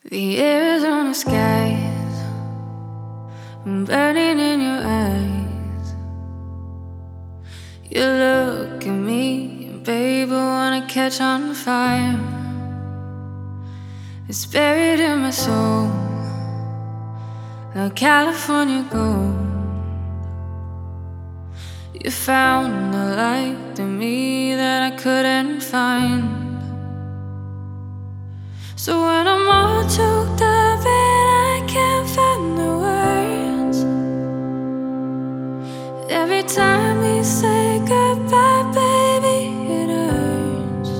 The Arizona skies burning in your eyes. You look at me, and babe, I wanna catch on fire. It's buried in my soul, like California gold. You found the light in me that I couldn't find. So when I'm all choked up and I can't find the words, every time we say goodbye, baby, it hurts.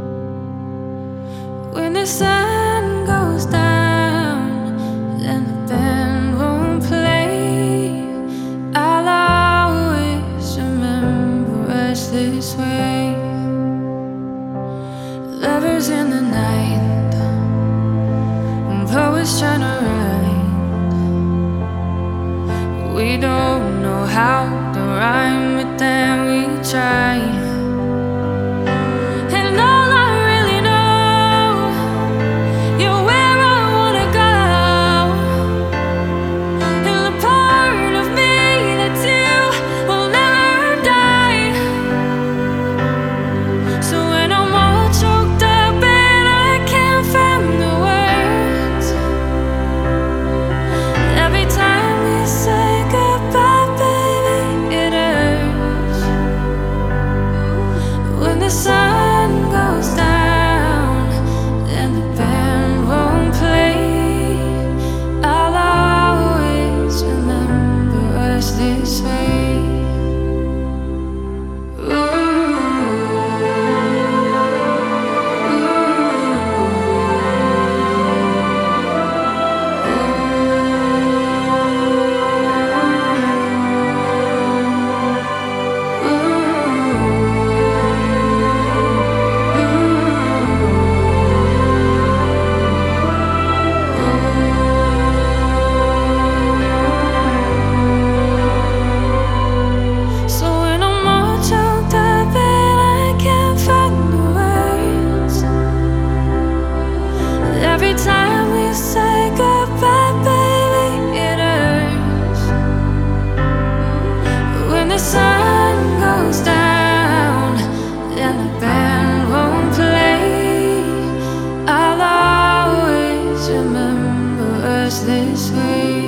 When the sun goes down and the band won't play, I'll always remember us this way. Lovers in the night, poets trying to write. We don't know how to rhyme, but then we try. And all I really know, you're where I wanna go, and the part of me that's you will never die. So when I'm all choked up and I can't find the words, every time we say goodbye, baby, it hurts. When the sun goes down and the band won't play, I'll always remember us this way. So when I'm all choked up and I can't find the words, every time we say goodbye, baby, it hurts. When the sun goes down and the band won't play, I'll always remember us this way.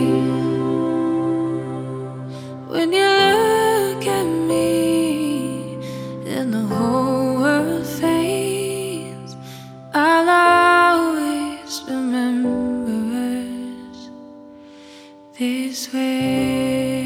When you look at me and the whole world fades, I'll always remember us this way.